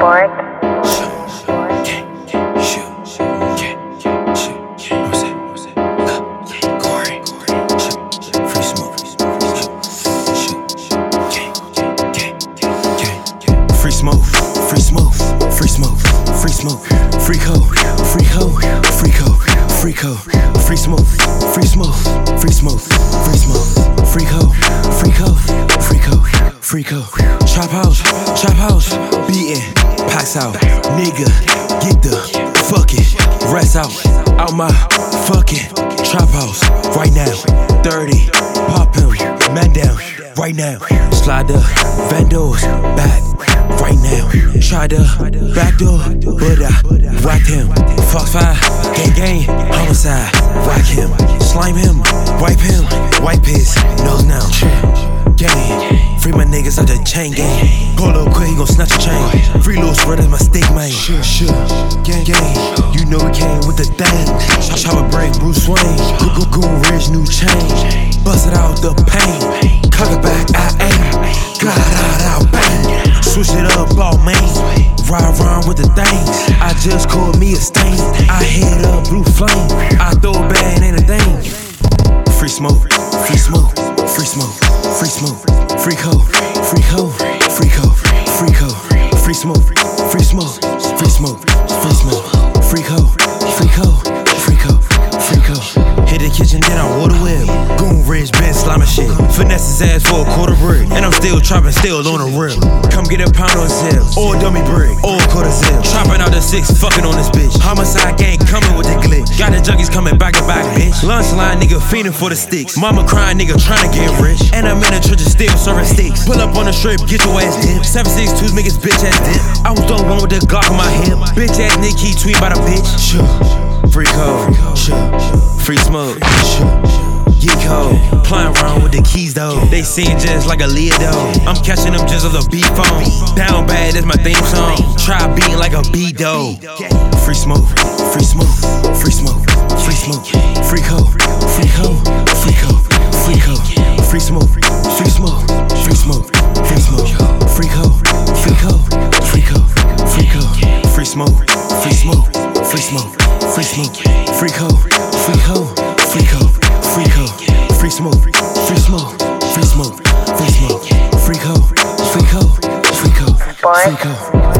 Bored. Free smoke, free smoke, free smoke, free smoke, free code, free code, free code, free code, free smoke, free smoke, free smoke, free smoke, free code, free code, free code, free code. Chop house, beatin', packs out, nigga, get the fucking rest out my fucking trap house right now. 30, pop him, man down right now. Slide the vandals back right now. Try the back door, but I whacked him. Fox 5, gang, homicide, whack him. Slime him, wipe his nose now. Gang, free my niggas out the chain gang. Pull up quick, he gon' snatch a chain. Free little spread is my stick, man. Gang, you know we came with the thing. Chop a break, Bruce Wayne. Goon Ridge, new chain. Bust it out the pain. Cock it back, I aim. Glide out, bang. Switch it up, all main. Ride around with the thing. I just caught me a stain. I hit up blue flame. I throw a bag, ain't a thing. Free smoke, free smoke, free smoke, free smoke, free code, free code, free code, free code, free smoke, free smoke, free smoke, free smoke, free code, free code, free code, free code. Hit the kitchen, then I water whip. Goon Ridge, Ben slamming shit. Finesse his ass for a quarter brick. And I'm still chopping, still on the real. Come get a pound on zip, or dummy brick, or quarter zip. Chopping out the 6, fucking on this bitch. Homicide gang coming with the glitch. Got the junkies coming back to back, bitch. Lunch line nigga fiending for the sticks. Mama crying nigga trying to get rich. And I'm in the trenches still serving sticks. Pull up on the strip, get your ass dipped. 762s make his bitch ass dip. I was the one with the Glock on my hip. Bitch ass nigga keep tweet by the bitch. Free code, free smoke, get cold. Playing around with the keys though. They sing just like a Leo though. I'm catching them just as a beat phone. Down bad, that's my theme song. Try beating like a beat though. Free smoke, free smoke, free smoke, free smoke, free code, free code, free code, free code, free smoke, free smoke, free smoke, free smoke, free code, free code, free code, free code, free smoke, free smoke, free smoke, free smoke, free code, free code, free code, free code, free smoke, free smoke, free smoke, free smoke, free code, free code, free code, free code.